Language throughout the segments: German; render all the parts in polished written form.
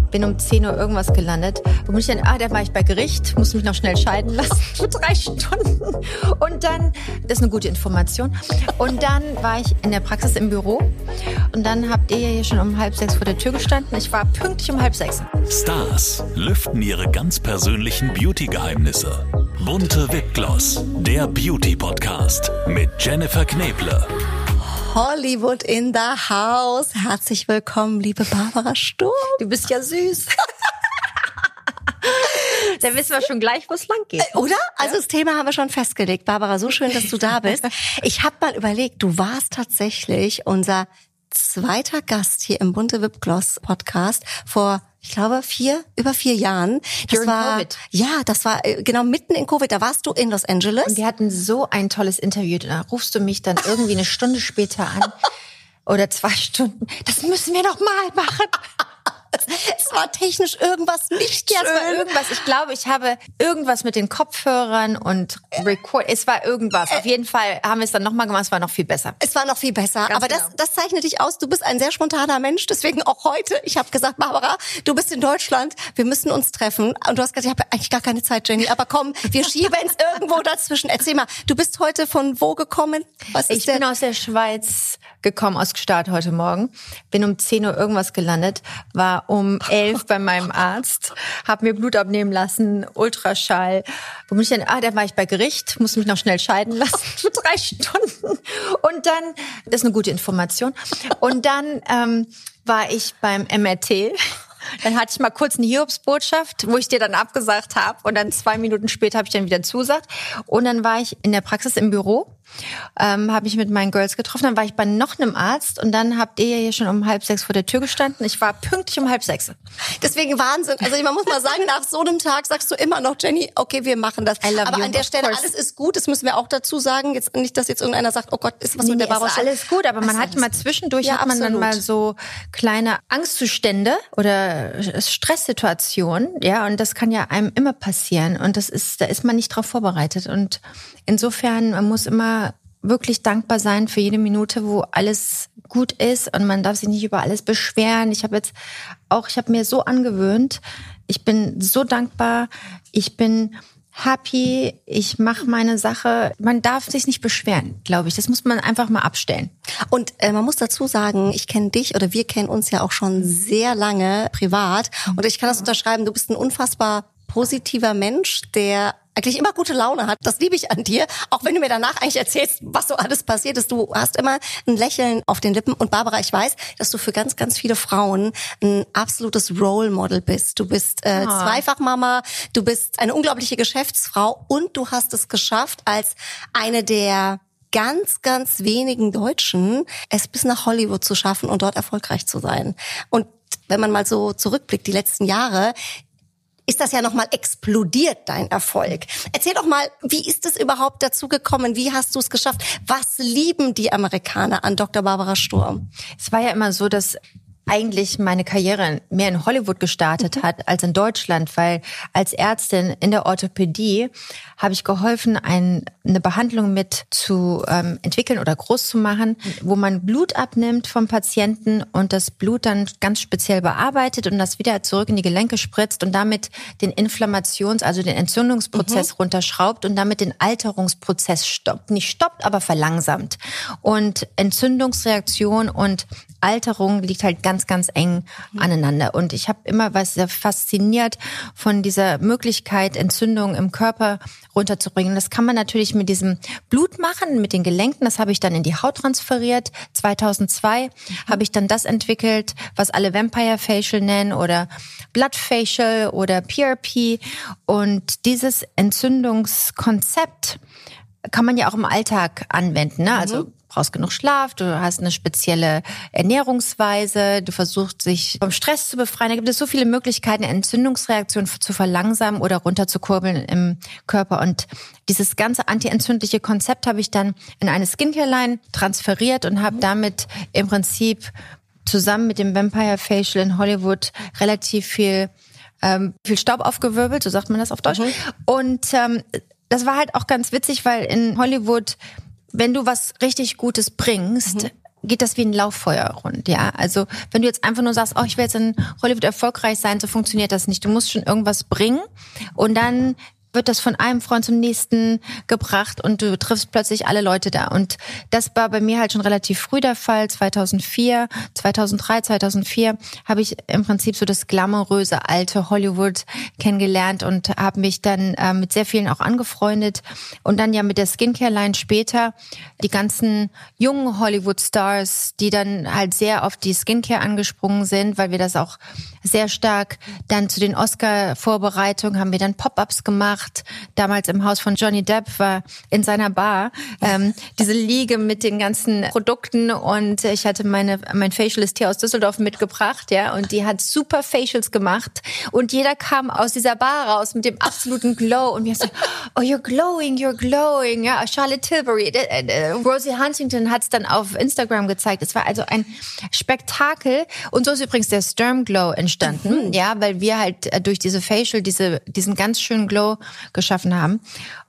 bin um 10 Uhr irgendwas gelandet. Wo bin ich denn? Da war ich bei Gericht, musste mich noch schnell scheiden lassen für 3 Stunden. Und dann, das ist eine gute Information. Und dann war ich in der Praxis im Büro. Und dann habt ihr ja hier schon um 5:30 vor der Tür gestanden. Ich war pünktlich um 5:30. Stars lüften ihre ganz persönlichen Beauty-Geheimnisse. Bunte Wipgloss, der Beauty-Podcast mit Jennifer Kneble. Hollywood in the house. Herzlich willkommen, liebe Barbara Sturm. Du bist ja süß. Da wissen wir schon gleich, wo es lang geht. Oder? Also das Thema haben wir schon festgelegt. Barbara, so schön, dass du da bist. Ich habe mal überlegt, du warst tatsächlich unser zweiter Gast hier im Bunte Wipgloss Podcast vor, ich glaube, über 4 Jahren. Das war Covid. Ja, das war genau mitten in Covid. Da warst du in Los Angeles. Und wir hatten so ein tolles Interview. Da rufst du mich dann irgendwie eine Stunde später an oder 2 Stunden. Das müssen wir noch mal machen. Es war technisch irgendwas nicht schön. Ja, es war irgendwas. Ich glaube, ich habe irgendwas mit den Kopfhörern und Record. Es war irgendwas. Auf jeden Fall haben wir es dann nochmal gemacht. Es war noch viel besser. Es war noch viel besser. Ganz aber genau. Das zeichnet dich aus. Du bist ein sehr spontaner Mensch. Deswegen auch heute. Ich habe gesagt, Barbara, du bist in Deutschland. Wir müssen uns treffen. Und du hast gesagt, ich habe eigentlich gar keine Zeit, Jenny. Aber komm, wir schieben es irgendwo dazwischen. Erzähl mal, du bist heute von wo gekommen? Ich bin aus der Schweiz gekommen, aus Gstaad heute Morgen. Bin um 10 Uhr irgendwas gelandet. War um 11 bei meinem Arzt, habe mir Blut abnehmen lassen, Ultraschall. Wo bin ich denn? Da war ich bei Gericht, musste mich noch schnell scheiden lassen für 3 Stunden. Und dann, das ist eine gute Information. Und dann war ich beim MRT. Dann hatte ich mal kurz eine Hiobsbotschaft, wo ich dir dann abgesagt habe. Und dann 2 Minuten später habe ich dann wieder zugesagt. Und dann war ich in der Praxis im Büro, habe ich mit meinen Girls getroffen. Dann war ich bei noch einem Arzt. Und dann habt ihr ja hier schon um 5:30 vor der Tür gestanden. Ich war pünktlich um 5:30. Deswegen Wahnsinn. Also man muss mal sagen, nach so einem Tag sagst du immer noch, Jenny, okay, wir machen das. Aber an der Stelle, alles ist gut. Das müssen wir auch dazu sagen. Jetzt nicht, dass jetzt irgendeiner sagt, oh Gott, ist was mit der Barbara. Ist alles gut. Aber man hat mal zwischendurch, hat man dann mal so kleine Angstzustände oder Stresssituationen, ja, und das kann ja einem immer passieren und da ist man nicht drauf vorbereitet und insofern, man muss immer wirklich dankbar sein für jede Minute, wo alles gut ist und man darf sich nicht über alles beschweren. Ich habe mir so angewöhnt, ich bin so dankbar, ich bin happy, ich mache meine Sache. Man darf sich nicht beschweren, glaube ich. Das muss man einfach mal abstellen. Und man muss dazu sagen, ich kenne dich oder wir kennen uns ja auch schon sehr lange privat. Und ich kann das unterschreiben, du bist ein unfassbar positiver Mensch, der eigentlich immer gute Laune hat. Das liebe ich an dir. Auch wenn du mir danach eigentlich erzählst, was so alles passiert ist. Du hast immer ein Lächeln auf den Lippen. Und Barbara, ich weiß, dass du für ganz, ganz viele Frauen ein absolutes Role Model bist. Du bist Zweifachmama, du bist eine unglaubliche Geschäftsfrau und du hast es geschafft, als eine der ganz, ganz wenigen Deutschen es bis nach Hollywood zu schaffen und dort erfolgreich zu sein. Und wenn man mal so zurückblickt, die letzten Jahre, ist das ja nochmal explodiert, dein Erfolg. Erzähl doch mal, wie ist es überhaupt dazu gekommen? Wie hast du es geschafft? Was lieben die Amerikaner an Dr. Barbara Sturm? Es war ja immer so, dass eigentlich meine Karriere mehr in Hollywood gestartet hat als in Deutschland, weil als Ärztin in der Orthopädie habe ich geholfen, eine Behandlung mit zu entwickeln oder groß zu machen, wo man Blut abnimmt vom Patienten und das Blut dann ganz speziell bearbeitet und das wieder zurück in die Gelenke spritzt und damit den also den Entzündungsprozess runterschraubt und damit den Alterungsprozess stoppt. Nicht stoppt, aber verlangsamt. Und Entzündungsreaktion und Alterung liegt halt ganz, ganz eng aneinander. Und ich habe immer was sehr fasziniert von dieser Möglichkeit, Entzündungen im Körper runterzubringen. Das kann man natürlich mit diesem Blut machen, mit den Gelenken. Das habe ich dann in die Haut transferiert. 2002 habe ich dann das entwickelt, was alle Vampire Facial nennen oder Blood Facial oder PRP. Und dieses Entzündungskonzept kann man ja auch im Alltag anwenden, ne? Also brauchst genug Schlaf, du hast eine spezielle Ernährungsweise, du versuchst dich vom Stress zu befreien. Da gibt es so viele Möglichkeiten, Entzündungsreaktionen zu verlangsamen oder runterzukurbeln im Körper. Und dieses ganze antientzündliche Konzept habe ich dann in eine Skincare-Line transferiert und habe damit im Prinzip zusammen mit dem Vampire Facial in Hollywood relativ viel Staub aufgewirbelt, so sagt man das auf Deutsch. Und das war halt auch ganz witzig, weil in Hollywood, wenn du was richtig Gutes bringst, geht das wie ein Lauffeuer rund, ja. Also wenn du jetzt einfach nur sagst, ich will jetzt in Hollywood erfolgreich sein, so funktioniert das nicht. Du musst schon irgendwas bringen und dann wird das von einem Freund zum nächsten gebracht und du triffst plötzlich alle Leute da. Und das war bei mir halt schon relativ früh der Fall. 2003, 2004 habe ich im Prinzip so das glamouröse alte Hollywood kennengelernt und habe mich dann mit sehr vielen auch angefreundet. Und dann ja mit der Skincare-Line später die ganzen jungen Hollywood-Stars, die dann halt sehr auf die Skincare angesprungen sind, weil wir das auch sehr stark dann zu den Oscar-Vorbereitungen haben wir dann Pop-ups gemacht. Damals im Haus von Johnny Depp war in seiner Bar diese Liege mit den ganzen Produkten und ich hatte mein Facialist hier aus Düsseldorf mitgebracht, ja, und die hat super Facials gemacht und jeder kam aus dieser Bar raus mit dem absoluten Glow und wir so, you're glowing, ja, Charlotte Tilbury, Rosie Huntington hat es dann auf Instagram gezeigt. Es war also ein Spektakel und so ist übrigens der Sturm Glow entstanden, ja, weil wir halt durch diese Facial diesen ganz schönen Glow geschaffen haben.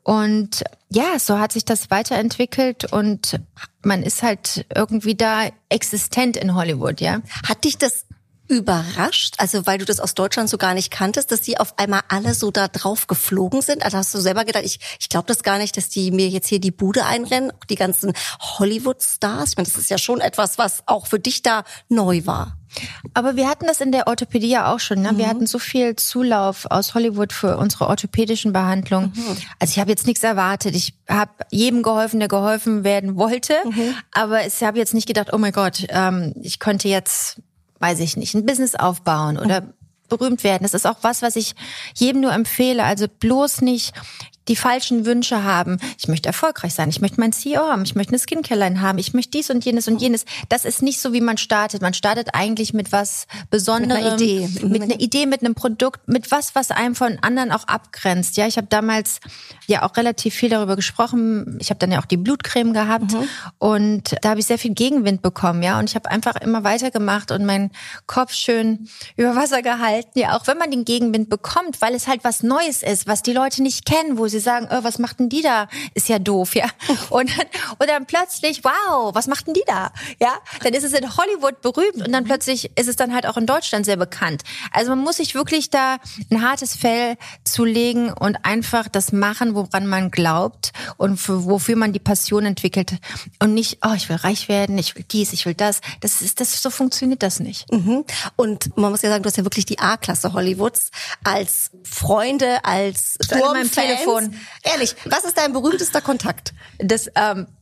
Und ja, so hat sich das weiterentwickelt und man ist halt irgendwie da existent in Hollywood, ja. Hat dich das überrascht, also weil du das aus Deutschland so gar nicht kanntest, dass die auf einmal alle so da drauf geflogen sind? Also hast du selber gedacht, ich glaube das gar nicht, dass die mir jetzt hier die Bude einrennen, die ganzen Hollywood-Stars. Ich meine, das ist ja schon etwas, was auch für dich da neu war. Aber wir hatten das in der Orthopädie ja auch schon. Ne? Wir hatten so viel Zulauf aus Hollywood für unsere orthopädischen Behandlungen. Also ich habe jetzt nichts erwartet. Ich habe jedem geholfen, der geholfen werden wollte. Aber ich habe jetzt nicht gedacht, oh mein Gott, ich könnte jetzt, weiß ich nicht, ein Business aufbauen oder berühmt werden. Das ist auch was ich jedem nur empfehle. Also bloß nicht die falschen Wünsche haben. Ich möchte erfolgreich sein, ich möchte meinen CEO haben, ich möchte eine Skincare-Line haben, ich möchte dies und jenes und jenes. Das ist nicht so, wie man startet. Man startet eigentlich mit was Besonderem. Mit einer Idee, mit einem Produkt, mit was einem von anderen auch abgrenzt. Ja, ich habe damals ja auch relativ viel darüber gesprochen. Ich habe dann ja auch die Blutcreme gehabt und da habe ich sehr viel Gegenwind bekommen, ja. Und ich habe einfach immer weitergemacht und meinen Kopf schön über Wasser gehalten. Ja, auch wenn man den Gegenwind bekommt, weil es halt was Neues ist, was die Leute nicht kennen, wo sie sagen, was macht denn die da? Ist ja doof, ja. Und dann plötzlich, wow, was macht denn die da? Ja, dann ist es in Hollywood berühmt und dann plötzlich ist es dann halt auch in Deutschland sehr bekannt. Also man muss sich wirklich da ein hartes Fell zulegen und einfach das machen, woran man glaubt und wofür man die Passion entwickelt und nicht, ich will reich werden, ich will dies, ich will das. So funktioniert das nicht. Und man muss ja sagen, du hast ja wirklich die A-Klasse Hollywoods als Freunde, als Sturmfans. Ehrlich, was ist dein berühmtester Kontakt? Das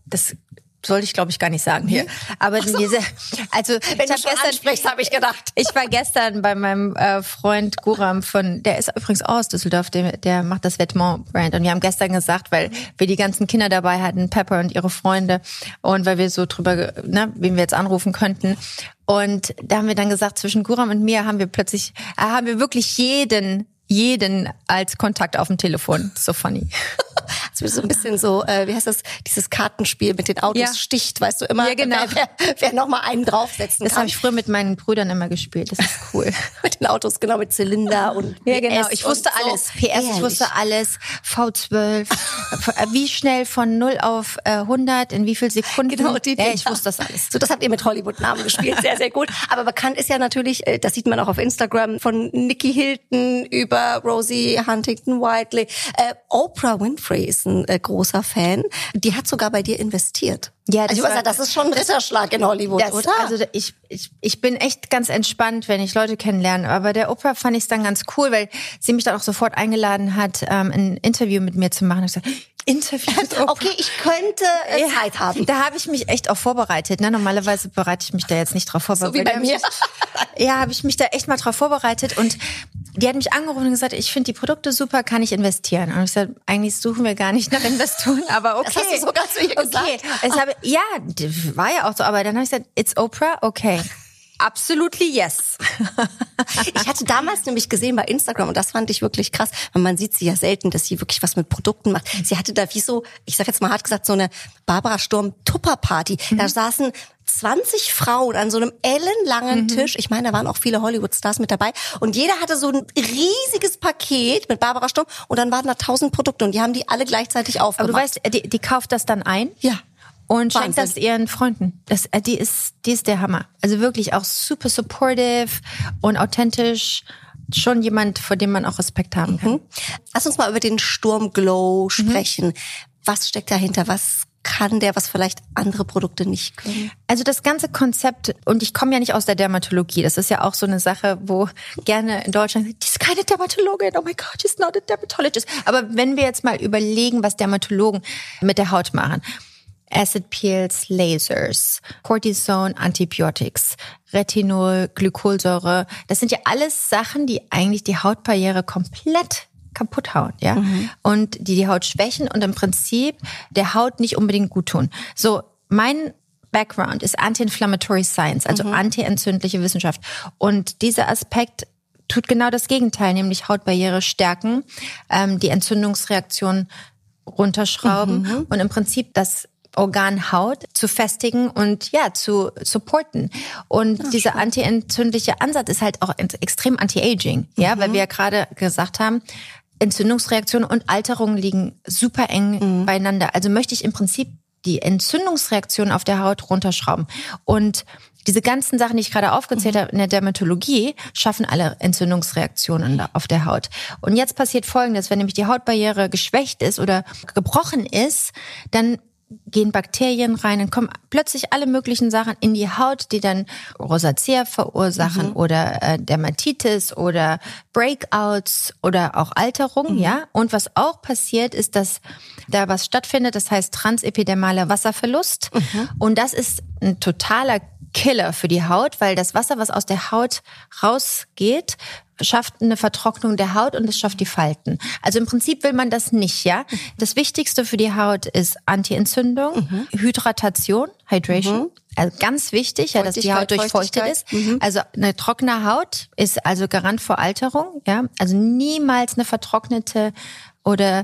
sollte ich, glaube ich, gar nicht sagen hier. Aber wenn du schon ansprichst, habe ich gedacht. Ich war gestern bei meinem Freund Guram der ist übrigens aus Düsseldorf, der macht das Vêtement-Brand. Und wir haben gestern gesagt, weil wir die ganzen Kinder dabei hatten, Pepper und ihre Freunde, und weil wir so drüber, wen wir jetzt anrufen könnten. Und da haben wir dann gesagt, zwischen Guram und mir haben wir wirklich jeden als Kontakt auf dem Telefon. So funny. Also so ein bisschen so, wie heißt das, dieses Kartenspiel mit den Autos sticht, weißt du, immer, genau. wer noch mal einen draufsetzen kann. Das habe ich früher mit meinen Brüdern immer gespielt, das ist cool. Mit den Autos, genau, mit Zylinder und ja, genau. PS ich wusste alles. So. PS, ehrlich? Ich wusste alles. V12, wie schnell von 0 auf 100, in wie viel Sekunden. Genau, ich wusste das alles. So, das habt ihr mit Hollywood-Namen gespielt, sehr, sehr gut. Aber bekannt ist ja natürlich, das sieht man auch auf Instagram, von Nicky Hilton über Rosie Huntington-Whiteley. Oprah Winfrey ist ein großer Fan. Die hat sogar bei dir investiert. Ja, das ist schon ein Ritterschlag in Hollywood, oder? Also ich bin echt ganz entspannt, wenn ich Leute kennenlerne. Aber der Oprah fand ich es dann ganz cool, weil sie mich dann auch sofort eingeladen hat, ein Interview mit mir zu machen. Ich gesagt, Interview mit Oprah. Okay, ich könnte Zeit haben. Da habe ich mich echt auch vorbereitet. Ne? Normalerweise bereite ich mich da jetzt nicht drauf vor. So wie bei mir. Ja, habe ich mich da echt mal drauf vorbereitet. Und die hat mich angerufen und gesagt, ich finde die Produkte super, kann ich investieren? Und ich sagte, eigentlich suchen wir gar nicht nach Investoren, aber okay. Das hast du sogar zu ihr gesagt. Ja, war ja auch so, aber dann habe ich gesagt, it's Oprah, okay. Absolutely yes. Ich hatte damals nämlich gesehen bei Instagram, und das fand ich wirklich krass, weil man sieht sie ja selten, dass sie wirklich was mit Produkten macht. Sie hatte da wie so, ich sag jetzt mal hart gesagt, so eine Barbara Sturm-Tupper-Party. Da saßen 20 Frauen an so einem ellenlangen Tisch. Ich meine, da waren auch viele Hollywood-Stars mit dabei. Und jeder hatte so ein riesiges Paket mit Barbara Sturm. Und dann waren da 1000 Produkte und die haben die alle gleichzeitig aufgemacht. Aber du weißt, die kauft das dann ein? Ja. und schenkt das ihren Freunden. Die ist der Hammer. Also wirklich auch super supportive und authentisch. Schon jemand, vor dem man auch Respekt haben kann. Lass uns mal über den Sturmglow sprechen. Was steckt dahinter? Was kann der, was vielleicht andere Produkte nicht können? Also das ganze Konzept, und ich komme ja nicht aus der Dermatologie, das ist ja auch so eine Sache, wo gerne in Deutschland, die ist keine Dermatologin, oh my God, she's not a dermatologist. Aber wenn wir jetzt mal überlegen, was Dermatologen mit der Haut machen, Acid Peels, Lasers, Cortison, Antibiotics, Retinol, Glykolsäure, das sind ja alles Sachen, die eigentlich die Hautbarriere komplett kaputt hauen, ja, und die Haut schwächen und im Prinzip der Haut nicht unbedingt gut tun. So, mein Background ist Anti-Inflammatory Science, also anti-entzündliche Wissenschaft. Und dieser Aspekt tut genau das Gegenteil, nämlich Hautbarriere stärken, die Entzündungsreaktion runterschrauben und im Prinzip das Organ Haut zu festigen und ja, zu supporten. Und dieser anti-entzündliche Ansatz ist halt auch extrem anti-aging, ja, weil wir ja gerade gesagt haben, Entzündungsreaktionen und Alterung liegen super eng beieinander. Also möchte ich im Prinzip die Entzündungsreaktion auf der Haut runterschrauben. Und diese ganzen Sachen, die ich gerade aufgezählt habe in der Dermatologie, schaffen alle Entzündungsreaktionen auf der Haut. Und jetzt passiert Folgendes, wenn nämlich die Hautbarriere geschwächt ist oder gebrochen ist, dann gehen Bakterien rein, dann kommen plötzlich alle möglichen Sachen in die Haut, die dann Rosacea verursachen oder Dermatitis oder Breakouts oder auch Alterung, ja. Und was auch passiert, ist, dass da was stattfindet, das heißt transepidermaler Wasserverlust. Und das ist ein totaler Killer für die Haut, weil das Wasser, was aus der Haut rausgeht, schafft eine Vertrocknung der Haut und es schafft die Falten. Also im Prinzip will man das nicht, ja. Das Wichtigste für die Haut ist Anti-Entzündung, Hydratation, Hydration. Also ganz wichtig, ja, dass die Haut durchfeuchtet ist. Also eine trockene Haut ist also Garant vor Alterung, ja. Also niemals eine vertrocknete oder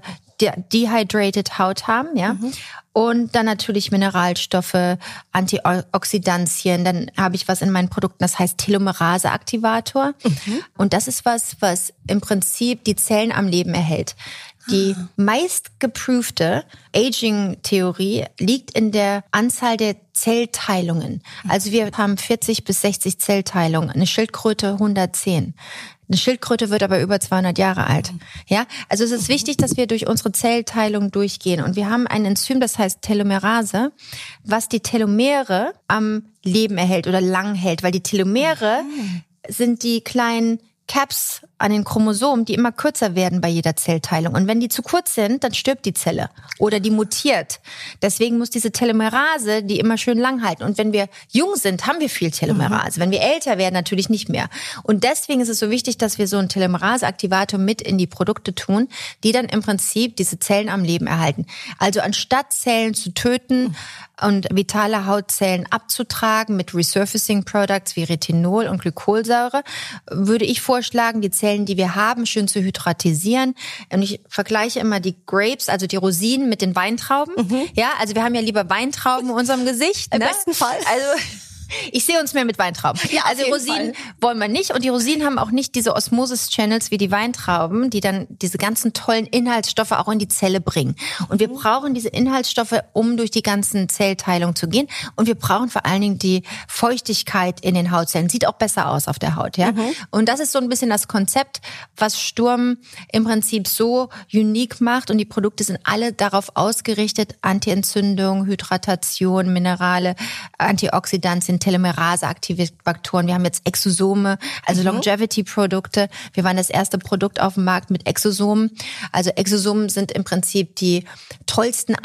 dehydrated Haut haben, ja. Und dann natürlich Mineralstoffe, Antioxidantien. Dann habe ich was in meinen Produkten, das heißt Telomerase-Aktivator. Und das ist was im Prinzip die Zellen am Leben erhält. Die meistgeprüfte Aging-Theorie liegt in der Anzahl der Zellteilungen. Also wir haben 40 bis 60 Zellteilungen, eine Schildkröte 110. Eine Schildkröte wird aber über 200 Jahre alt. Ja, also es ist wichtig, dass wir durch unsere Zellteilung durchgehen. Und wir haben ein Enzym, das heißt Telomerase, was die Telomere am Leben erhält oder lang hält. Weil die Telomere sind die kleinen Caps an den Chromosomen, die immer kürzer werden bei jeder Zellteilung. Und wenn die zu kurz sind, dann stirbt die Zelle oder die mutiert. Deswegen muss diese Telomerase die immer schön lang halten. Und wenn wir jung sind, haben wir viel Telomerase. Wenn wir älter werden, natürlich nicht mehr. Und deswegen ist es so wichtig, dass wir so einen Telomerase-Aktivator mit in die Produkte tun, die dann im Prinzip diese Zellen am Leben erhalten. Also anstatt Zellen zu töten und vitale Hautzellen abzutragen mit Resurfacing Products wie Retinol und Glykolsäure, würde ich vorschlagen, die Zellen, die wir haben, schön zu hydratisieren. Und ich vergleiche immer die Grapes, also die Rosinen mit den Weintrauben. Ja, also wir haben ja lieber Weintrauben in unserem Gesicht. Im besten Fall. Also ich sehe uns mehr mit Weintrauben. Ja, also Rosinen wollen wir nicht. Und die Rosinen haben auch nicht diese Osmosis-Channels wie die Weintrauben, die dann diese ganzen tollen Inhaltsstoffe auch in die Zelle bringen. Und wir brauchen diese Inhaltsstoffe, um durch die ganzen Zellteilungen zu gehen. Und wir brauchen vor allen Dingen die Feuchtigkeit in den Hautzellen. Sieht auch besser aus auf der Haut, ja. Und das ist so ein bisschen das Konzept, was Sturm im Prinzip so unique macht. Und die Produkte sind alle darauf ausgerichtet, Anti-Entzündung, Hydratation, Minerale, Antioxidantien, Telomerase-Aktivatoren. Wir haben jetzt Exosome, also Longevity-Produkte. Wir waren das erste Produkt auf dem Markt mit Exosomen. Also Exosomen sind im Prinzip die tollsten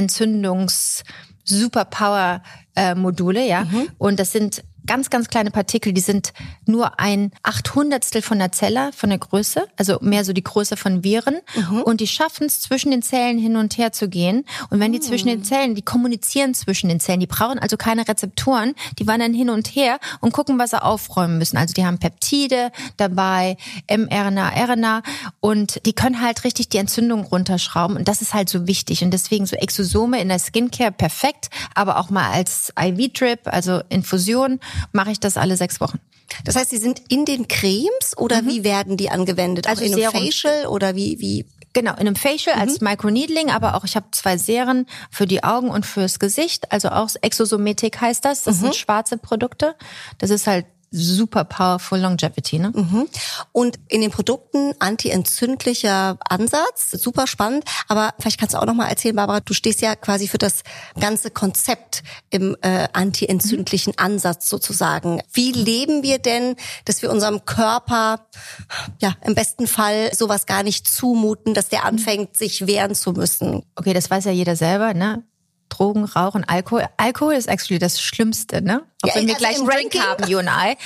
Anti-Entzündungs-Superpower-Module, ja. Und das sind ganz, ganz kleine Partikel, die sind nur ein 800stel von der Zelle, von der Größe, also mehr so die Größe von Viren. Und die schaffen es, zwischen den Zellen hin und her zu gehen. Und wenn die zwischen den Zellen, die kommunizieren zwischen den Zellen, die brauchen also keine Rezeptoren, die wandern hin und her und gucken, was sie aufräumen müssen. Also die haben Peptide dabei, mRNA, RNA und die können halt richtig die Entzündung runterschrauben. Und das ist halt so wichtig. Und deswegen so Exosome in der Skincare perfekt, aber auch mal als IV-Drip, also Infusion, mache ich das alle 6 Wochen. Das heißt, sie sind in den Cremes oder wie werden die angewendet? Also auch in einem Facial oder wie? Genau, in einem Facial als Microneedling, aber auch ich habe 2 Serien für die Augen und fürs Gesicht, also auch Exosomatic heißt das. Das sind schwarze Produkte. Das ist halt super powerful Longevity, ne? Und in den Produkten anti-entzündlicher Ansatz, super spannend. Aber vielleicht kannst du auch noch mal erzählen, Barbara, du stehst ja quasi für das ganze Konzept im anti-entzündlichen Ansatz sozusagen. Wie leben wir denn, dass wir unserem Körper ja im besten Fall sowas gar nicht zumuten, dass der anfängt, sich wehren zu müssen? Okay, das weiß ja jeder selber, ne? Drogen, Rauchen, Alkohol. Alkohol ist actually das Schlimmste, ne? Auch wenn wir gleich einen Drink haben, you and I.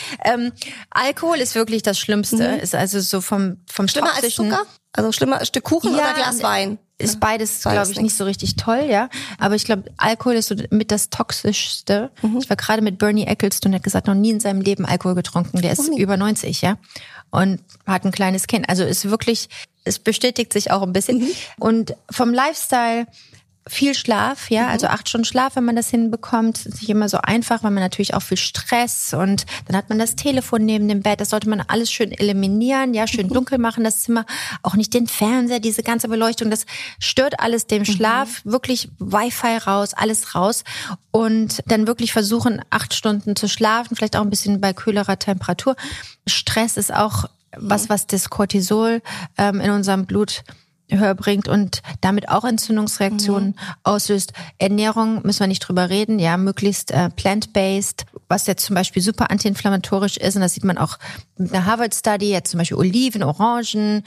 Alkohol ist wirklich das Schlimmste. Ist also so vom schlimmer toxischen. als Zucker? Also schlimmer als Stück Kuchen oder Glas Wein? Ist beides, glaube ich, nicht so richtig toll, ja. Aber ich glaube, Alkohol ist so mit das Toxischste. Ich war gerade mit Bernie Ecclestone, der hat gesagt, noch nie in seinem Leben Alkohol getrunken. Der ist über 90, ja. Und hat ein kleines Kind. Also ist wirklich, es bestätigt sich auch ein bisschen. Und vom Lifestyle viel Schlaf, ja, also 8 Stunden Schlaf, wenn man das hinbekommt, ist nicht immer so einfach, weil man natürlich auch viel Stress und dann hat man das Telefon neben dem Bett, das sollte man alles schön eliminieren, ja, schön dunkel machen, das Zimmer, auch nicht den Fernseher, diese ganze Beleuchtung, das stört alles dem Schlaf, wirklich Wi-Fi raus, alles raus und dann wirklich versuchen, 8 Stunden zu schlafen, vielleicht auch ein bisschen bei kühlerer Temperatur. Stress ist auch was das Cortisol in unserem Blut höher bringt und damit auch Entzündungsreaktionen auslöst. Ernährung müssen wir nicht drüber reden, ja, möglichst plant-based, was jetzt zum Beispiel super antiinflammatorisch ist und das sieht man auch mit einer Harvard-Study, jetzt zum Beispiel Oliven, Orangen,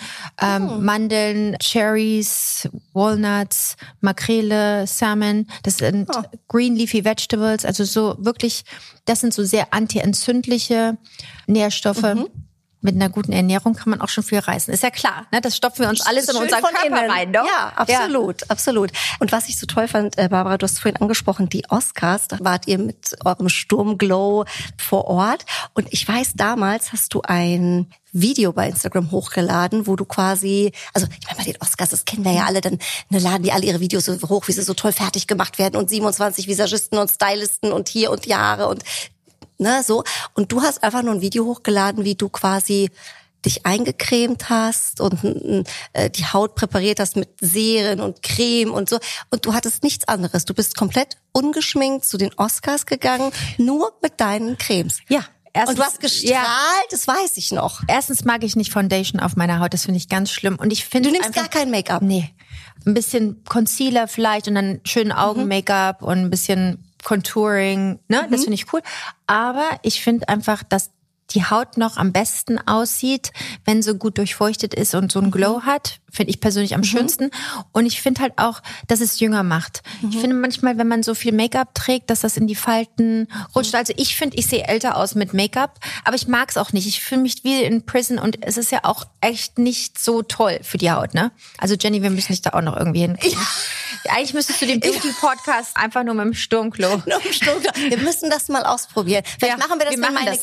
Mandeln, Cherries, Walnuts, Makrele, Salmon, das sind Green Leafy Vegetables, also so wirklich, das sind so sehr antientzündliche Nährstoffe. Mit einer guten Ernährung kann man auch schon viel reißen. Ist ja klar, ne? Das stopfen wir uns alles in unseren Körper rein, doch? Ja, absolut, absolut. Und was ich so toll fand, Barbara, du hast vorhin angesprochen, die Oscars, da wart ihr mit eurem Sturmglow vor Ort. Und ich weiß, damals hast du ein Video bei Instagram hochgeladen, wo du quasi, also ich meine, bei den Oscars, das kennen wir ja alle, dann laden die alle ihre Videos so hoch, wie sie so toll fertig gemacht werden und 27 Visagisten und Stylisten und hier und die Haare und ne, so. Und du hast einfach nur ein Video hochgeladen, wie du quasi dich eingecremt hast und die Haut präpariert hast mit Serien und Creme und so. Und du hattest nichts anderes. Du bist komplett ungeschminkt zu den Oscars gegangen, nur mit deinen Cremes. Ja. Und du hast gestrahlt, das weiß ich noch. Erstens mag ich nicht Foundation auf meiner Haut, das finde ich ganz schlimm. Und ich finde, du nimmst gar kein Make-up? Nee. Ein bisschen Concealer vielleicht und dann schönen Augen-Make-up und ein bisschen Contouring, ne? Das finde ich cool. Aber ich finde einfach, dass die Haut noch am besten aussieht, wenn sie gut durchfeuchtet ist und so einen Glow hat. Finde ich persönlich am schönsten. Und ich finde halt auch, dass es jünger macht. Ich finde manchmal, wenn man so viel Make-up trägt, dass das in die Falten rutscht. Also ich finde, ich sehe älter aus mit Make-up, aber ich mag es auch nicht. Ich fühle mich wie in Prison und es ist ja auch echt nicht so toll für die Haut, ne? Also Jenny, wir müssen dich da auch noch irgendwie hinkriegen. Ja. Eigentlich müsstest du den Beauty-Podcast einfach nur mit dem Sturmklo. Wir müssen das mal ausprobieren. Vielleicht machen wir das,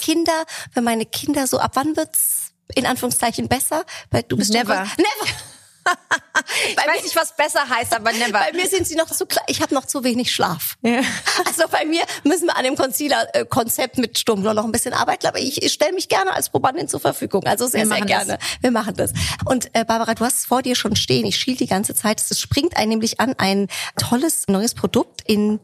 wenn meine Kinder so, ab wann wird's in Anführungszeichen besser? Weil du bist never. Ich weiß nicht, was besser heißt, aber never. Bei mir sind sie noch zu klein. Ich habe noch zu wenig Schlaf. Ja. Also bei mir müssen wir an dem Concealer-Konzept mit Sturmglow noch ein bisschen arbeiten. Aber ich stelle mich gerne als Probandin zur Verfügung. Also sehr, sehr gerne. Wir machen das. Und Barbara, du hast es vor dir schon stehen. Ich schiel die ganze Zeit. Es springt einem nämlich an, neues neues in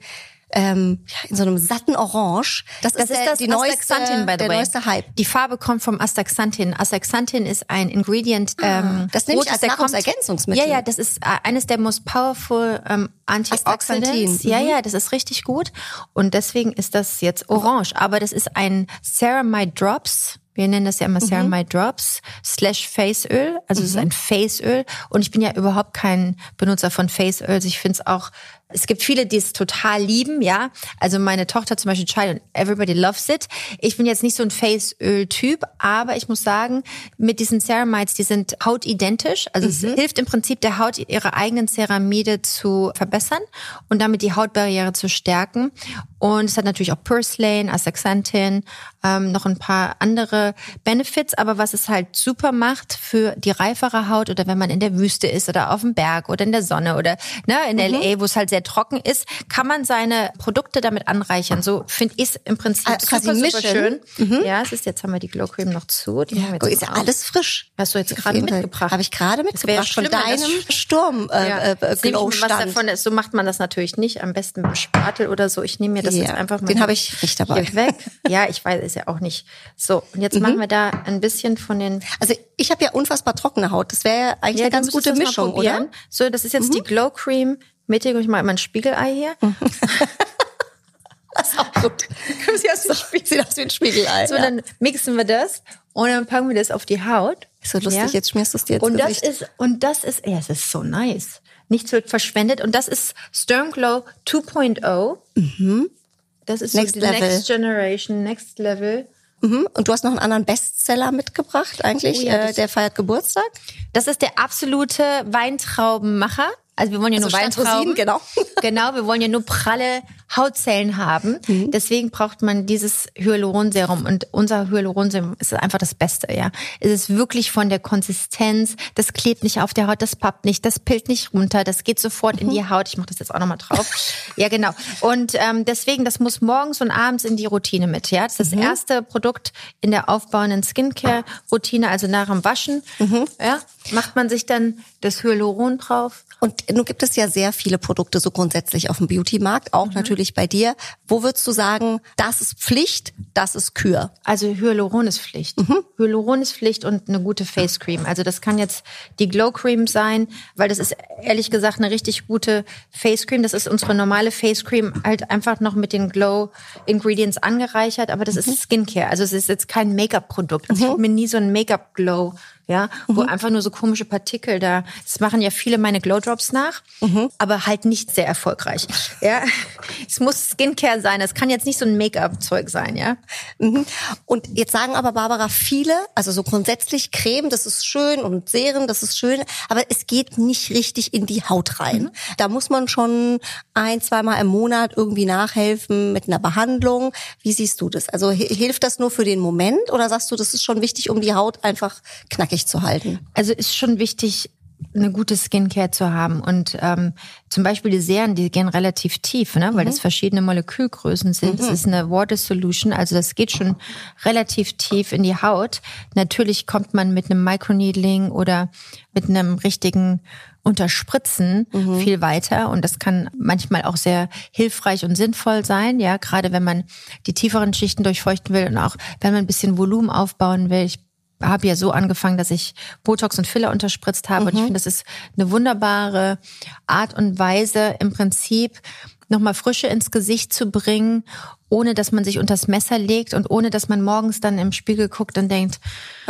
so einem satten Orange. Das ist die Astaxanthin, by the way. Der neueste Hype. Die Farbe kommt vom Astaxanthin. Astaxanthin ist ein Ingredient. Das nehme ich als Nahrungsergänzungsmittel. Ja, das ist eines der most powerful Antioxidants. Ja, das ist richtig gut. Und deswegen ist das jetzt orange. Aber das ist ein Ceramide Drops. Wir nennen das ja immer Ceramide Drops / Faceöl. Also es ist ein Faceöl. Und ich bin ja überhaupt kein Benutzer von Faceöl. Ich finde es auch, es gibt viele, die es total lieben, ja. Also meine Tochter zum Beispiel, Child, und everybody loves it. Ich bin jetzt nicht so ein Faceöl-Typ, aber ich muss sagen, mit diesen Ceramides, die sind hautidentisch. Also es hilft im Prinzip der Haut, ihre eigenen Ceramide zu verbessern und damit die Hautbarriere zu stärken. Und es hat natürlich auch Purslane, Astaxanthin, noch ein paar andere Benefits. Aber was es halt super macht für die reifere Haut oder wenn man in der Wüste ist oder auf dem Berg oder in der Sonne oder in LA, wo es halt sehr sehr trocken ist, kann man seine Produkte damit anreichern. So finde ich es im Prinzip super schön. Ja, jetzt haben wir die Glow Cream noch zu. Die haben wir jetzt ist ja alles frisch. Hast du jetzt gerade mitgebracht? Habe ich gerade mitgebracht von deinem Sturm-Glow-Stand. Davon ist. So macht man das natürlich nicht. Am besten mit dem Spatel oder so. Ich nehme mir das jetzt einfach mal. Den habe ich nicht dabei. Hier weg. Ja, ich weiß, ist ja auch nicht. So, und jetzt machen wir da ein bisschen von den... Also ich habe ja unfassbar trockene Haut. Das wäre ja eigentlich eine ganz gute Mischung, oder? So, das ist jetzt die Glow Cream. Mittig ich mal mein Spiegelei hier. Das ist auch gut. Sieht aus wie ein Spiegelei. So, dann mixen wir das und dann packen wir das auf die Haut. Ist so lustig, jetzt schmierst du es dir jetzt es ist so nice. Nichts wird verschwendet. Und das ist Sturm Glow 2.0. Das ist Next so die Level. Next Generation, Next Level. Und du hast noch einen anderen Bestseller mitgebracht eigentlich. Der feiert Geburtstag. Das ist der absolute Weintraubenmacher. Also wir wollen ja nur Weintrauben. Genau. Genau, wir wollen ja nur pralle Hautzellen haben. Deswegen braucht man dieses Hyaluronserum. Und unser Hyaluronserum ist einfach das Beste, ja. Es ist wirklich von der Konsistenz, das klebt nicht auf der Haut, das pappt nicht, das pillt nicht runter, das geht sofort in die Haut. Ich mache das jetzt auch nochmal drauf. Ja, genau. Und deswegen, das muss morgens und abends in die Routine mit, ja. Das ist das erste Produkt in der aufbauenden Skincare-Routine, also nach dem Waschen. Ja, macht man sich dann das Hyaluron drauf. Und nun gibt es ja sehr viele Produkte so grundsätzlich auf dem Beauty-Markt, auch natürlich bei dir. Wo würdest du sagen, das ist Pflicht, das ist Kür? Also Hyaluron ist Pflicht. Hyaluron ist Pflicht und eine gute Face Cream. Also das kann jetzt die Glow Cream sein, weil das ist ehrlich gesagt eine richtig gute Face Cream. Das ist unsere normale Face Cream, halt einfach noch mit den Glow Ingredients angereichert, aber das ist Skincare. Also es ist jetzt kein Make-up-Produkt. Also ich habe mir nie so ein Make-up-Glow, ja, wo einfach nur so komische Partikel da. Das machen ja viele meine Glow Drops nach, aber halt nicht sehr erfolgreich. Ja, es muss Skincare sein. Es kann jetzt nicht so ein Make-up-Zeug sein, ja. Und jetzt sagen aber Barbara viele, also so grundsätzlich Creme, das ist schön und Serien, das ist schön, aber es geht nicht richtig in die Haut rein. Da muss man schon 1-2 Mal im Monat irgendwie nachhelfen mit einer Behandlung. Wie siehst du das? Also hilft das nur für den Moment oder sagst du, das ist schon wichtig, um die Haut einfach knackig zu halten? Also ist schon wichtig, eine gute Skincare zu haben. Und zum Beispiel die Serien, die gehen relativ tief, ne? Weil das verschiedene Molekülgrößen sind. Das ist eine Water Solution, also das geht schon relativ tief in die Haut. Natürlich kommt man mit einem Microneedling oder mit einem richtigen Unterspritzen viel weiter. Und das kann manchmal auch sehr hilfreich und sinnvoll sein, ja, gerade wenn man die tieferen Schichten durchfeuchten will und auch wenn man ein bisschen Volumen aufbauen will. Ich habe ja so angefangen, dass ich Botox und Filler unterspritzt habe. Und ich finde, das ist eine wunderbare Art und Weise, im Prinzip nochmal Frische ins Gesicht zu bringen, ohne dass man sich unters Messer legt und ohne dass man morgens dann im Spiegel guckt und denkt,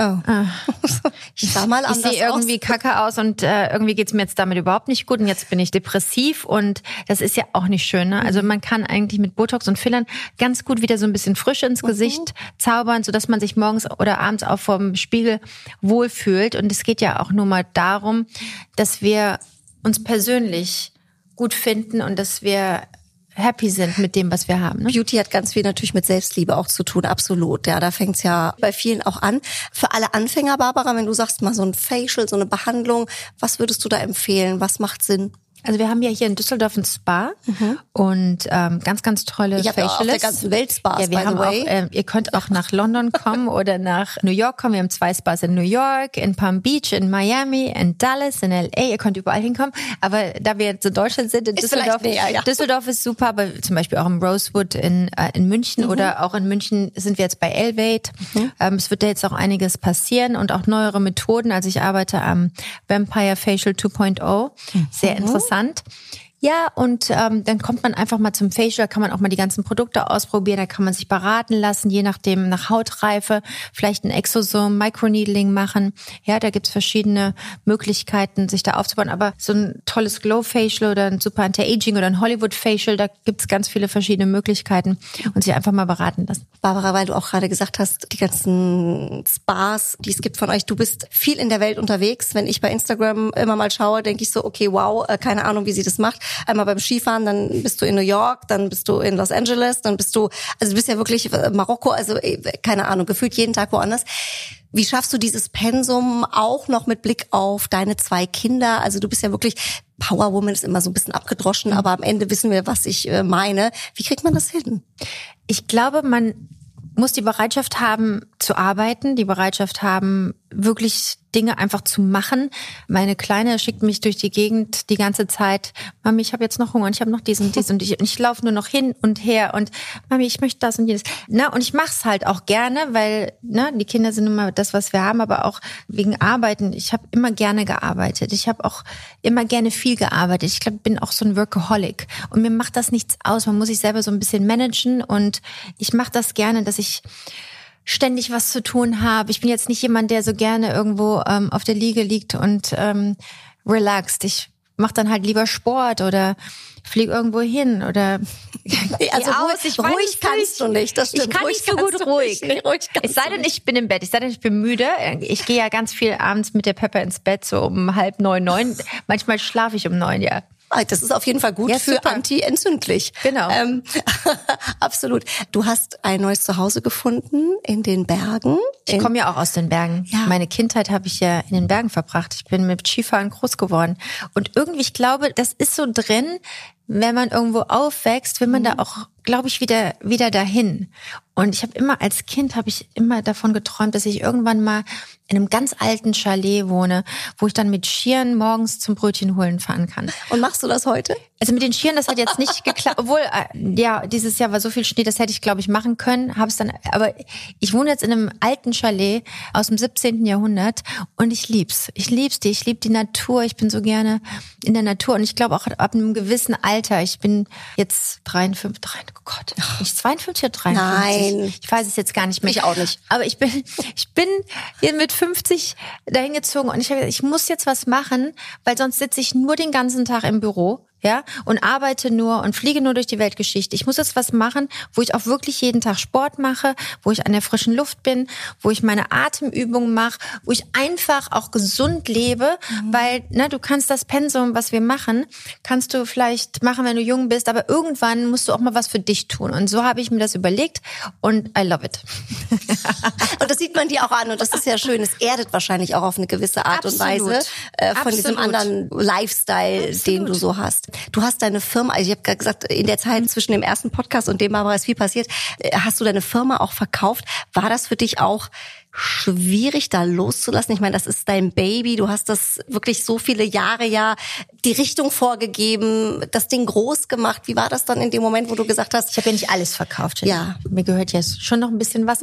ich sah mal anders ich sehe irgendwie kacke aus und irgendwie geht's mir jetzt damit überhaupt nicht gut und jetzt bin ich depressiv und das ist ja auch nicht schön. Ne? Also man kann eigentlich mit Botox und Fillern ganz gut wieder so ein bisschen Frische ins Gesicht zaubern, sodass man sich morgens oder abends auch vor dem Spiegel wohlfühlt. Und es geht ja auch nur mal darum, dass wir uns persönlich gut finden und dass wir happy sind mit dem, was wir haben. Ne? Beauty hat ganz viel natürlich mit Selbstliebe auch zu tun, absolut. Ja, da fängt's ja bei vielen auch an. Für alle Anfänger, Barbara, wenn du sagst mal so ein Facial, so eine Behandlung, was würdest du da empfehlen? Was macht Sinn? Also wir haben ja hier in Düsseldorf ein Spa und ganz, ganz tolle Facialists. Auf der ganzen Welt Spas, ja, wir haben auch, ihr könnt auch nach London kommen oder nach New York kommen. Wir haben 2 Spas in New York, in Palm Beach, in Miami, in Dallas, in LA. Ihr könnt überall hinkommen. Aber da wir jetzt in Deutschland sind, in Düsseldorf, näher, ja. Düsseldorf ist super, aber zum Beispiel auch im Rosewood in München oder auch in München sind wir jetzt bei Elevate. Es wird da jetzt auch einiges passieren und auch neuere Methoden. Also ich arbeite am Vampire Facial 2.0. Sehr interessant. Ja, und dann kommt man einfach mal zum Facial, da kann man auch mal die ganzen Produkte ausprobieren, da kann man sich beraten lassen, je nachdem nach Hautreife, vielleicht ein Exosome, Microneedling machen. Ja, da gibt's verschiedene Möglichkeiten, sich da aufzubauen. Aber so ein tolles Glow-Facial oder ein Super Anti-Aging oder ein Hollywood-Facial, da gibt's ganz viele verschiedene Möglichkeiten und sich einfach mal beraten lassen. Barbara, weil du auch gerade gesagt hast, die ganzen Spas, die es gibt von euch, du bist viel in der Welt unterwegs. Wenn ich bei Instagram immer mal schaue, denke ich so, okay, wow, keine Ahnung, wie sie das macht. Einmal beim Skifahren, dann bist du in New York, dann bist du in Los Angeles, dann bist du ja wirklich Marokko, also keine Ahnung, gefühlt jeden Tag woanders. Wie schaffst du dieses Pensum auch noch mit Blick auf deine 2 Kinder? Also du bist ja wirklich, Powerwoman ist immer so ein bisschen abgedroschen, aber am Ende wissen wir, was ich meine. Wie kriegt man das hin? Ich glaube, man muss die Bereitschaft haben zu arbeiten, die Bereitschaft haben, wirklich Dinge einfach zu machen. Meine Kleine schickt mich durch die Gegend die ganze Zeit. Mami, ich habe jetzt noch Hunger und ich habe noch dies und ich laufe nur noch hin und her und Mami, ich möchte das und jenes. Und ich mache es halt auch gerne, weil die Kinder sind immer das, was wir haben, aber auch wegen Arbeiten. Ich habe immer gerne gearbeitet. Ich habe auch immer gerne viel gearbeitet. Ich glaube, ich bin auch so ein Workaholic und mir macht das nichts aus. Man muss sich selber so ein bisschen managen und ich mache das gerne, dass ich ständig was zu tun habe. Ich bin jetzt nicht jemand, der so gerne irgendwo auf der Liege liegt und relaxt. Ich mache dann halt lieber Sport oder fliege irgendwo hin oder also ruhig kannst du nicht. Das stimmt. Ich kann nicht so gut ruhig. Es sei denn, ich bin im Bett. Es sei denn, ich bin müde. Ich gehe ja ganz viel abends mit der Pepper ins Bett, so um 8:30, 9. Manchmal schlafe ich um 9, ja. Das ist auf jeden Fall gut für anti-entzündlich. Genau. Absolut. Du hast ein neues Zuhause gefunden in den Bergen. Ich komme ja auch aus den Bergen. Ja. Meine Kindheit habe ich ja in den Bergen verbracht. Ich bin mit Skifahren groß geworden. Und irgendwie, ich glaube, das ist so drin, wenn man irgendwo aufwächst, will man da auch, glaube ich, wieder dahin. Und ich habe immer als Kind davon geträumt, dass ich irgendwann mal in einem ganz alten Chalet wohne, wo ich dann mit Skiern morgens zum Brötchen holen fahren kann. Und machst du das heute? Also mit den Skiern, das hat jetzt nicht geklappt. Obwohl, dieses Jahr war so viel Schnee, das hätte ich, glaube ich, machen können. Aber ich wohne jetzt in einem alten Chalet aus dem 17. Jahrhundert und ich lieb's. Ich liebe die Natur. Ich bin so gerne in der Natur. Und ich glaube auch ab einem gewissen Alter, ich bin jetzt 53, oh Gott, bin ich 52 oder 53? Nein. Ich weiß es jetzt gar nicht mehr. Ich auch nicht. Aber ich bin hier mit 50 dahin gezogen und ich habe gesagt, ich muss jetzt was machen, weil sonst sitze ich nur den ganzen Tag im Büro, ja, und arbeite nur und fliege nur durch die Weltgeschichte. Ich muss jetzt was machen, wo ich auch wirklich jeden Tag Sport mache, wo ich an der frischen Luft bin, wo ich meine Atemübungen mache, wo ich einfach auch gesund lebe, weil du kannst das Pensum, was wir machen, kannst du vielleicht machen, wenn du jung bist, aber irgendwann musst du auch mal was für dich tun. Und so habe ich mir das überlegt und I love it. Und das sieht man dir auch an und das ist ja schön. Es erdet wahrscheinlich auch auf eine gewisse Art und Weise von diesem anderen Lifestyle, den du so hast. Du hast deine Firma, also ich habe gerade gesagt, in der Zeit zwischen dem ersten Podcast und dem Barbara ist viel passiert, hast du deine Firma auch verkauft. War das für dich auch schwierig, da loszulassen? Ich meine, das ist dein Baby. Du hast das wirklich so viele Jahre die Richtung vorgegeben, das Ding groß gemacht. Wie war das dann in dem Moment, wo du gesagt hast? Ich habe ja nicht alles verkauft. Ja. Mir gehört ja schon noch ein bisschen was.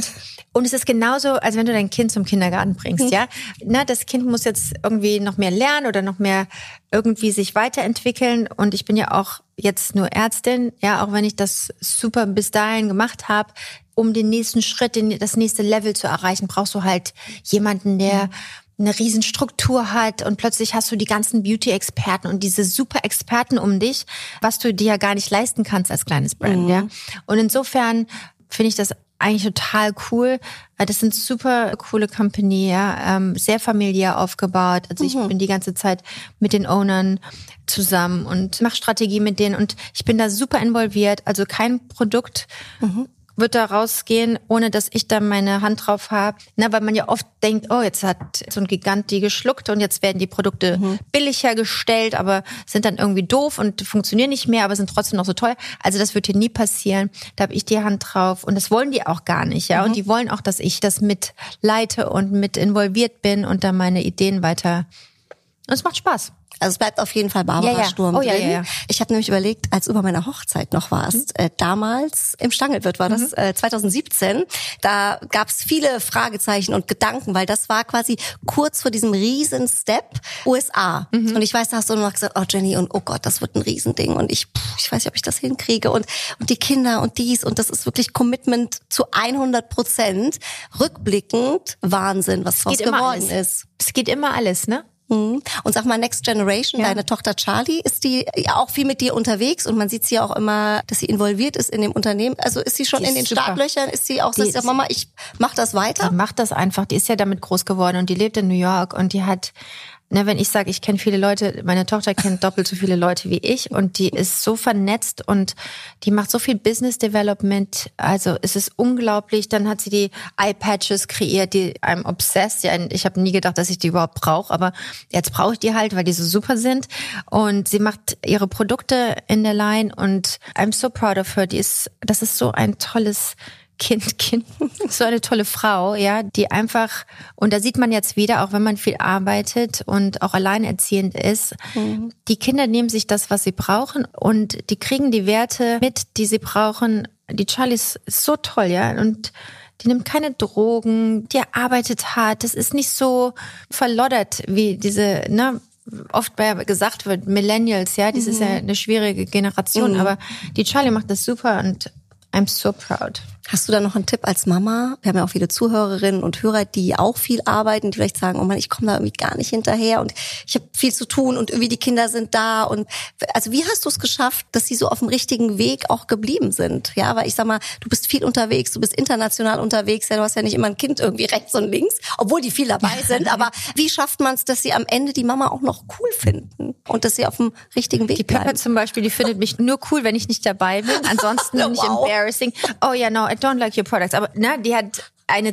Und es ist genauso, als wenn du dein Kind zum Kindergarten bringst, ja. Das Kind muss jetzt irgendwie noch mehr lernen oder noch mehr irgendwie sich weiterentwickeln. Und ich bin ja auch jetzt nur Ärztin, ja, auch wenn ich das super bis dahin gemacht habe. Um den nächsten Schritt, das nächste Level zu erreichen, brauchst du halt jemanden, der eine Riesenstruktur hat und plötzlich hast du die ganzen Beauty-Experten und diese super Experten um dich, was du dir ja gar nicht leisten kannst als kleines Brand, ja. Und insofern finde ich das eigentlich total cool. Das sind super coole Company, ja, sehr familiär aufgebaut. Also ich bin die ganze Zeit mit den Ownern zusammen und mache Strategie mit denen und ich bin da super involviert. Also kein Produkt wird da rausgehen, ohne dass ich da meine Hand drauf habe. Weil man ja oft denkt, oh, jetzt hat so ein Gigant die geschluckt und jetzt werden die Produkte billig hergestellt, aber sind dann irgendwie doof und funktionieren nicht mehr, aber sind trotzdem noch so teuer. Also das wird hier nie passieren. Da habe ich die Hand drauf und das wollen die auch gar nicht, ja. Und die wollen auch, dass ich das mit leite und mit involviert bin und da meine Ideen weiter. Und es macht Spaß. Also es bleibt auf jeden Fall Barbara Sturm drin. Ja. Ich habe nämlich überlegt, als du bei meiner Hochzeit noch warst, damals im Stangelwirt war das 2017, da gab es viele Fragezeichen und Gedanken, weil das war quasi kurz vor diesem riesen Step USA. Und ich weiß, da hast du noch gesagt, oh Jenny, und oh Gott, das wird ein Riesending und ich weiß nicht, ob ich das hinkriege und die Kinder und dies und das ist wirklich Commitment zu 100%. Rückblickend Wahnsinn, was draus geworden ist. Es geht immer alles, ne? Und sag mal, Next Generation, deine Tochter Charlie, ist die ja auch viel mit dir unterwegs und man sieht sie ja auch immer, dass sie involviert ist in dem Unternehmen. Also ist sie schon in den Startlöchern? Ist sie auch so, sagt Mama, ich mach das weiter? Die macht das einfach. Die ist ja damit groß geworden und die lebt in New York und die hat wenn ich sage, ich kenne viele Leute, meine Tochter kennt doppelt so viele Leute wie ich und die ist so vernetzt und die macht so viel Business Development. Also es ist unglaublich. Dann hat sie die Eye-Patches kreiert, die I'm obsessed. Ja, ich habe nie gedacht, dass ich die überhaupt brauche, aber jetzt brauche ich die halt, weil die so super sind. Und sie macht ihre Produkte in der Line und I'm so proud of her. Das ist so ein tolles Kind, so eine tolle Frau, ja, die einfach, und da sieht man jetzt wieder, auch wenn man viel arbeitet und auch alleinerziehend ist, die Kinder nehmen sich das, was sie brauchen und die kriegen die Werte mit, die sie brauchen. Die Charlie ist so toll, ja, und die nimmt keine Drogen, die arbeitet hart, das ist nicht so verloddert wie diese, oft gesagt wird, Millennials, ja, das ist ja eine schwierige Generation, aber die Charlie macht das super und I'm so proud. Hast du da noch einen Tipp als Mama? Wir haben ja auch viele Zuhörerinnen und Hörer, die auch viel arbeiten, die vielleicht sagen, oh Mann, ich komme da irgendwie gar nicht hinterher und ich habe viel zu tun und irgendwie die Kinder sind da. Und also wie hast du es geschafft, dass sie so auf dem richtigen Weg auch geblieben sind? Ja, weil ich sag mal, du bist viel unterwegs, du bist international unterwegs, ja, du hast ja nicht immer ein Kind irgendwie rechts und links, obwohl die viel dabei sind. Aber wie schafft man es, dass sie am Ende die Mama auch noch cool finden und dass sie auf dem richtigen Weg bleiben? Die Pepper zum Beispiel, die findet mich nur cool, wenn ich nicht dabei bin. Ansonsten nicht embarrassing. Oh ja, no, I don't like your products. Aber die hat eine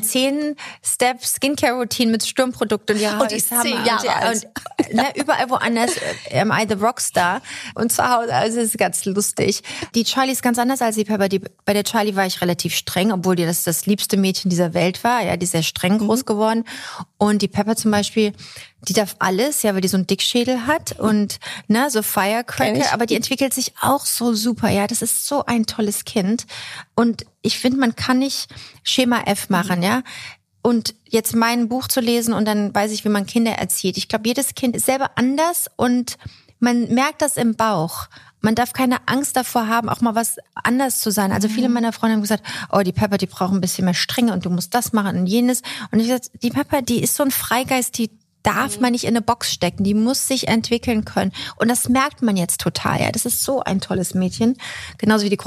10-Step-Skincare-Routine mit Sturmprodukt und die Haare ist 10 Jahre alt. Und überall woanders am I the Rockstar und zu Hause, also es ist ganz lustig. Die Charlie ist ganz anders als die Pepper. Bei der Charlie war ich relativ streng, obwohl die das liebste Mädchen dieser Welt war. Ja, die ist sehr streng groß geworden. Und die Pepper zum Beispiel, die darf alles, ja, weil die so einen Dickschädel hat und so Firecracker, aber die entwickelt sich auch so super, ja, das ist so ein tolles Kind und ich finde, man kann nicht Schema F machen, ja, und jetzt mein Buch zu lesen und dann weiß ich, wie man Kinder erzieht. Ich glaube, jedes Kind ist selber anders und man merkt das im Bauch. Man darf keine Angst davor haben, auch mal was anders zu sein. Also viele meiner Freunde haben gesagt, oh, die Pepper, die brauchen ein bisschen mehr Strenge und du musst das machen und jenes. Und ich gesagt, die Pepper, die ist so ein Freigeist, die darf man nicht in eine Box stecken, die muss sich entwickeln können. Und das merkt man jetzt total, ja. Das ist so ein tolles Mädchen. Genauso wie die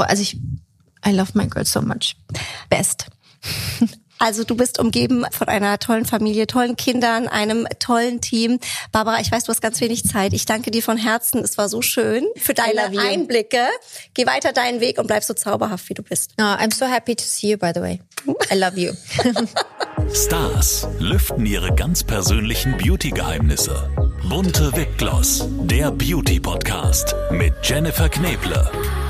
I love my girl so much. Best. Also du bist umgeben von einer tollen Familie, tollen Kindern, einem tollen Team. Barbara, ich weiß, du hast ganz wenig Zeit. Ich danke dir von Herzen. Es war so schön für deine Einblicke. Geh weiter deinen Weg und bleib so zauberhaft, wie du bist. Oh, I'm so happy to see you, by the way. I love you. Stars lüften ihre ganz persönlichen Beauty-Geheimnisse. Bunte Wipgloss, der Beauty-Podcast mit Jennifer Kneble.